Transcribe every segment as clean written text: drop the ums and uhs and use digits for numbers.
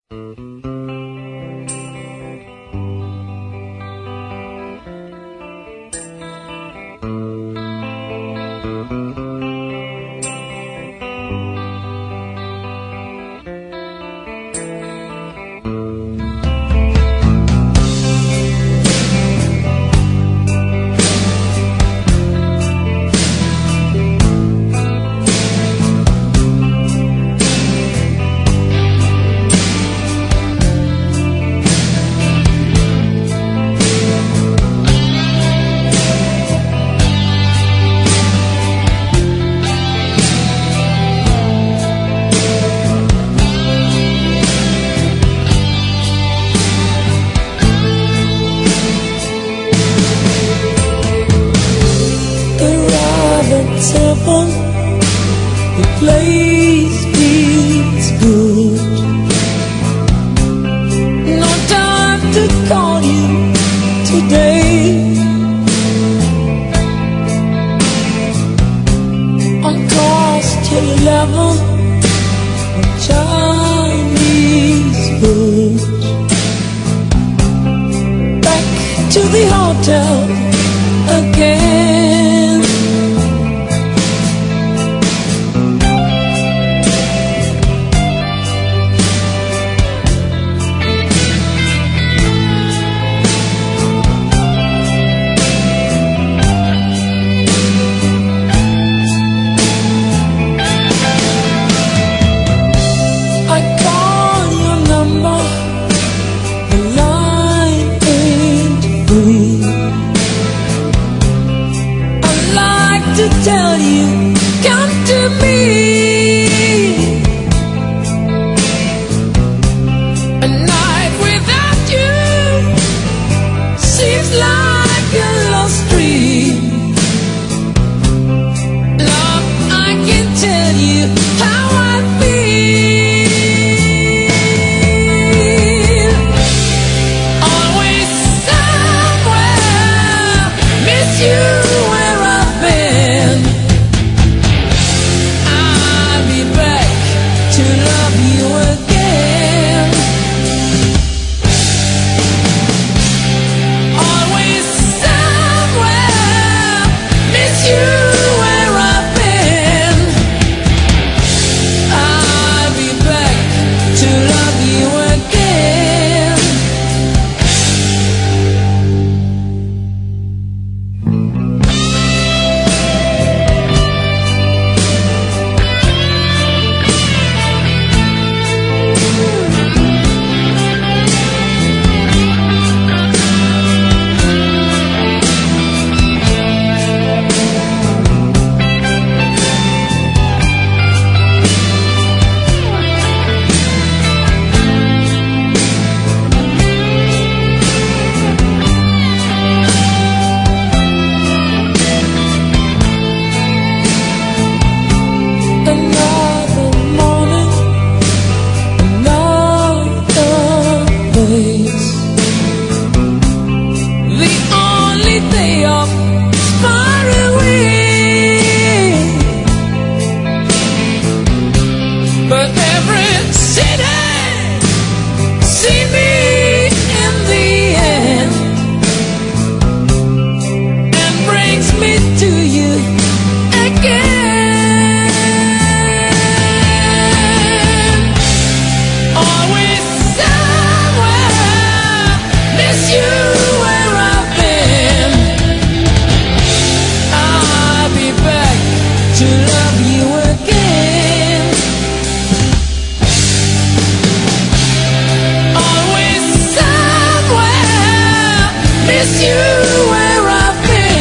Temple, the place feels good. No time to call you today. On course till 11 on Chinese food. Back to the hotel again. To tell you, come to me. A night without you seems like a lost dream. Love, I can tell you how I feel. Always somewhere, miss you.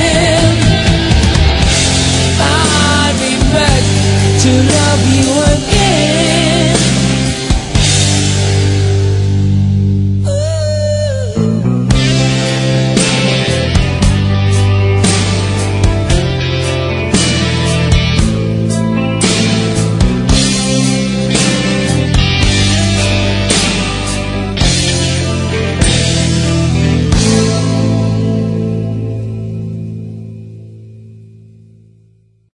To love you again.